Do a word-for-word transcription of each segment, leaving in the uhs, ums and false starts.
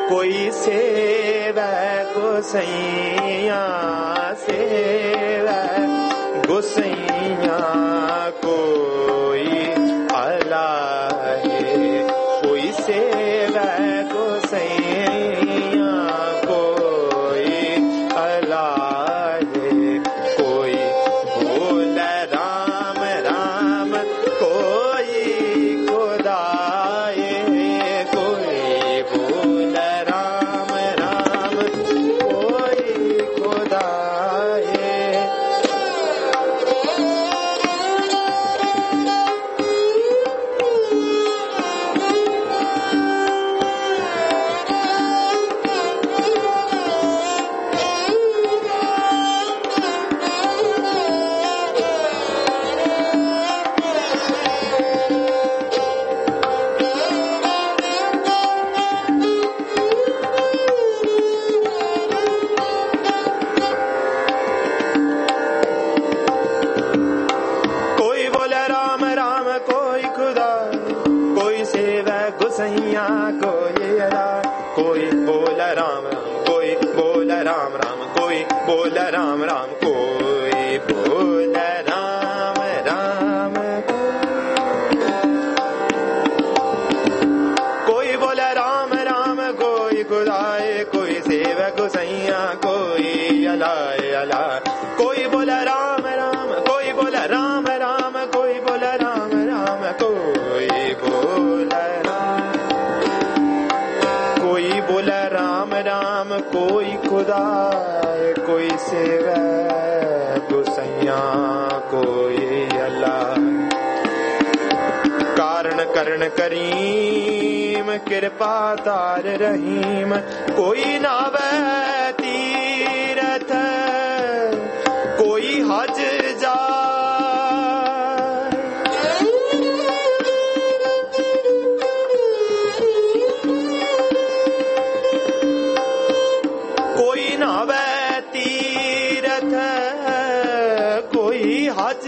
कोई सेवै गोसैया सेवै गोसैया कोई अलाहे कोई सेवै गोसैया कोई अलाहे कोई बोल राम राम कोई खुदाए कोई बोल राम राम कोई खुदाए गोसैया कोई अला कोई बोल राम राम कोई बोल राम राम कोई बोल राम राम कोई बोल राम राम कोई बोल राम राम कोई खुदाए कोई सेवक गोसैया कोई अलाए अला कोई बोल राम राम कोई बोल राम राम कोई बोल राम राम कोई बोल कोई बोला राम राम कोई खुदा कोई सेवा गोसैया कोई अल्लाह कारण करण करीम कृपा तार रहीम कोई नावे तीरथ कोई हज जा तीरथ कोई हज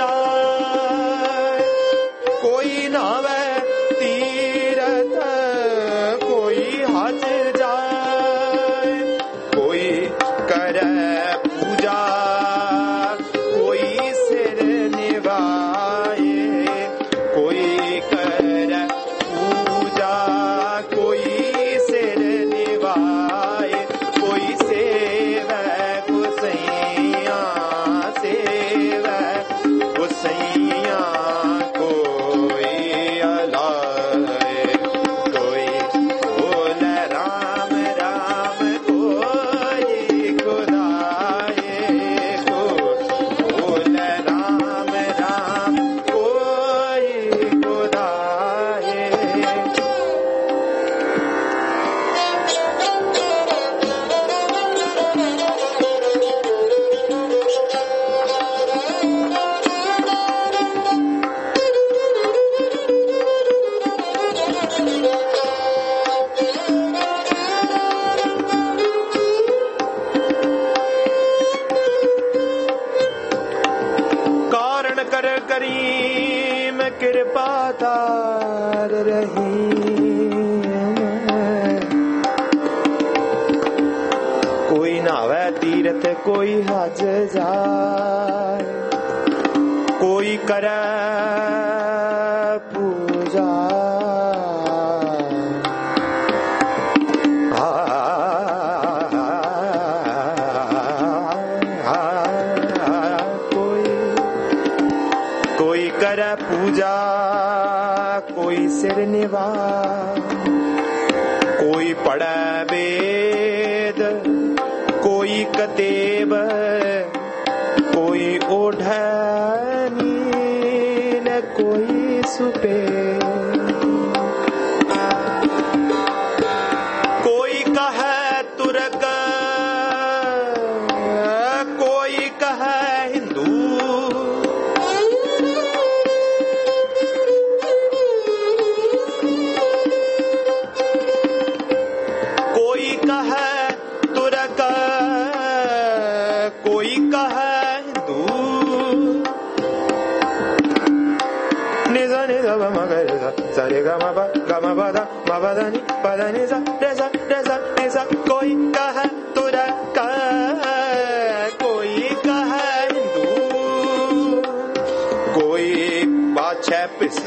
जाए कोई नावे तीरथ कोई हज जाए कोई करे पूजा कोई सिर निभाए कोई करे पूजा कोई सिर निभाए कोई सेवा गोसैया सेवा गोसैया कोई अलाए कोई बोल राम राम कोई खुदाए कोई बोल राम राम कोई खुदाए कारण कर करीम कृपा तार रहीम कोई नावे तीरथ कोई हज जाए कोई करे पूजा कोई करे पूजा कोई सिर निभा कोई पढ़े वेद कोई कतेब कोई ओढ़े नील कोई सुपे कोई कहे तुर्क कोई कहे हिंदू कोई कहे तुर्क कोई कहे हिंदू निज निज मगर सरे ग म प ग म प द म प द नि प द नि सा रे सा रे सा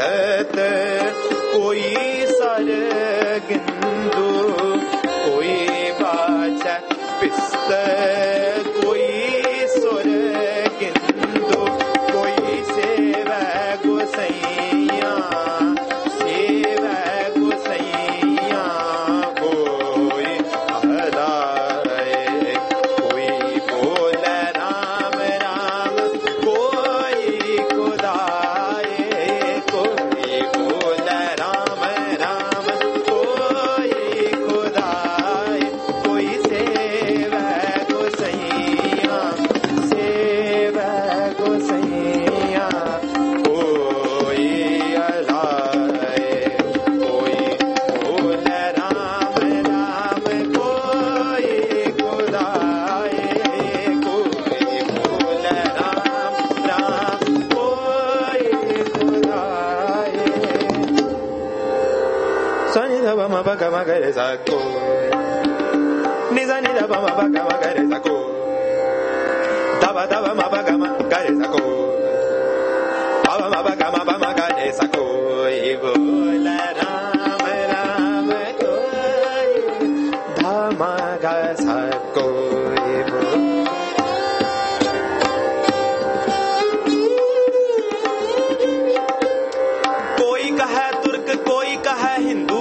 पिसत, कोई सर गिंदु, कोई बाच पिस्त, कोई सुर गिंदु, कोई सेव गोसैया, सेव गोसैया, कोई हदाए, कोई बोल राम राम, कोई खुदाए, कोई बोल राम राम, कोई खुदाए, कोई सेव गोसैया, सेव गोसैया, कोई अलाए, कोई बोल राम राम, कोई खुदाए, कोई बोल राम राम, कोई खुदाए। सनि ध प म प ग म ग रे सा को, नि सा नि ध प म प ग म ग रे सा को, ध प ध प म प ग म ग रे सा को, प प म प ग म प म ग रे सा को, बोल राम राम, कोई ध म ग सा को, बोल। कोई कहे तुर्क, कोई कहे हिंदू,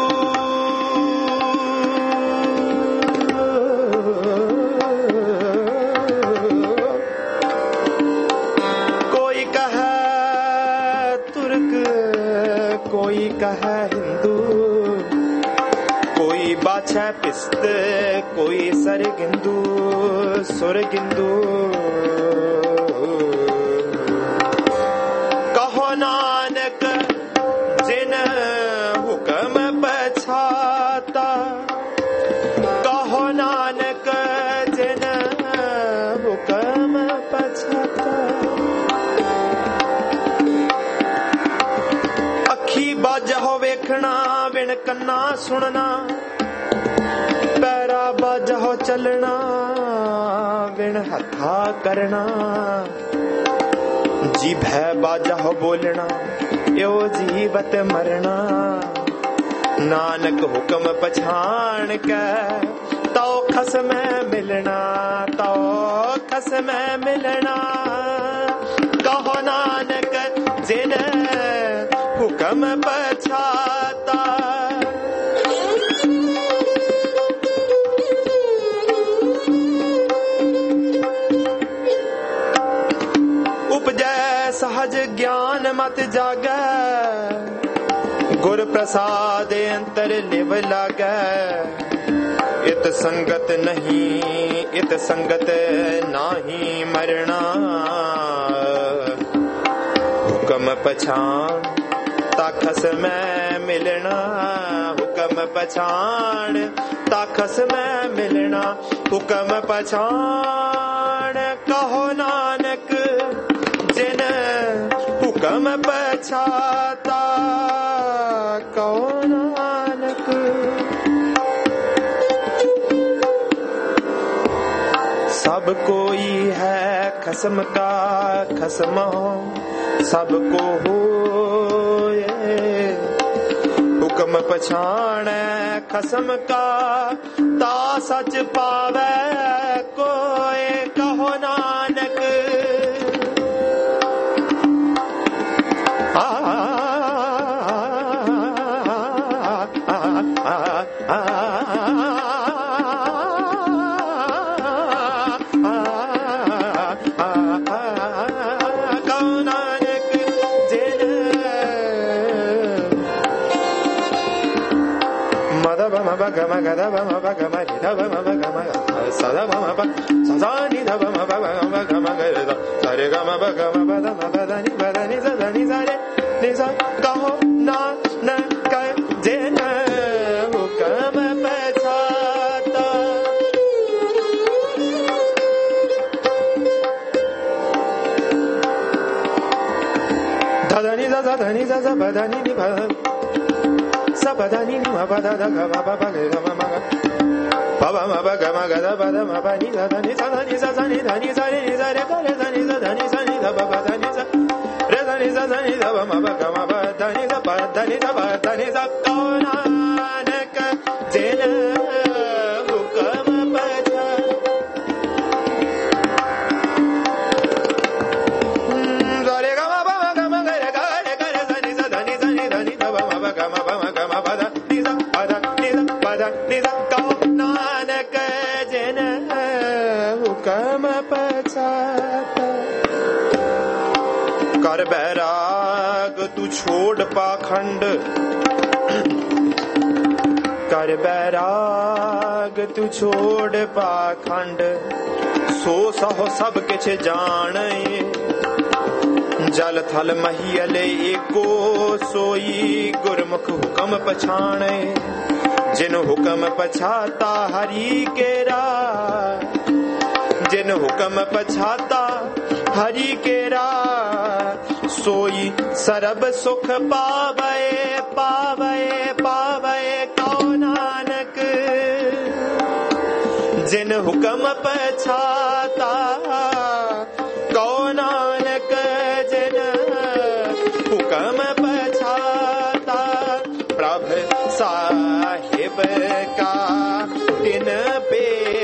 कोई कहे तुर्क, कोई कहे हिंदू, कोई बाछा पिस्त, कोई सर गिंदू, सुर गिंदू, कहो नानक जिन हुक्म पछाता, कहो नानक जिन हुक्म पछाता, अखी बाज हो वेखना, बिन कन्ना सुनना, पैरा बाज हो चलना, बिन हथा करना, जीभै बाजा हो बोलना, यो जीवत मरना, नानक हुक्म पछाण के, तो खस में मिलना, तो खस में मिलना, कहो नानक जिन हुक्म पछाता। उपजै सहज ज्ञान मत जागै, गुर प्रसाद अंतर लिव लागै, इत संगत नहीं, इत संगत नाही मरना, हुक्म पछाण ताखस में मिलना, हुक्म पछाण ताखस में मिलना, हुक्म पछाण, कहो नानक जिन हुक्म पछाता, कहो नानक। सब कोई है खसम का खसमा, सबको हो हुक्म पछाण खसम का, ता सच पावे कोई, कहो नानक। आ, आ, आ, आ, आ, गम गद बम ब गम रि ध बम ब गम स ध बम ब स ध नि ध बम ब गम गम ग रे ध स रे गम ब गम ब ध म ब ध नि ब ध नि स ध नि स रे नि स, कहो नानक जिन हुक्म पछाता। ध ध नि स ध ध नि स स ब ध नि नि ब सा ब ध नि नि म ब ध ध ग म ब ब ग म म ग ब ब म ब ग म ग ध ब ध म ब नि ध ध नि स ध नि स स नि ध नि स रे नि स रे ग रे ध नि स ध नि स नि ध ब ब ध नि स रे धनि सा धनि सा प म प ग म प धनि सा प धनि सा प धनि सा कौ नानक जिन हुक्म पछाता। रे ग म प म ग म ग रे ग रे ग रे धनि सा धनि धनि धनि सा प म प ग म प म ग म प धनि सा प धनि सा प धनि सा कौ नानक जिन हुक्म पछाता। कर बैराग तू छोड़ पाखंड, कर बैराग तू छोड़ पाखंड, सो सहो सब किछ जाने। जल थल महियले एको सोई, गुरमुख हुक्म पछाणे। जिन हुक्म पछाता हरि केरा, जिन हुक्म पछाता हरि केरा, सोई सरब सुख पावे पावे पावे कौ नानक जिन हुक्म पछाता। कौ नानक जिन हुक्म पछाता। प्रभ साहिब का तिन पे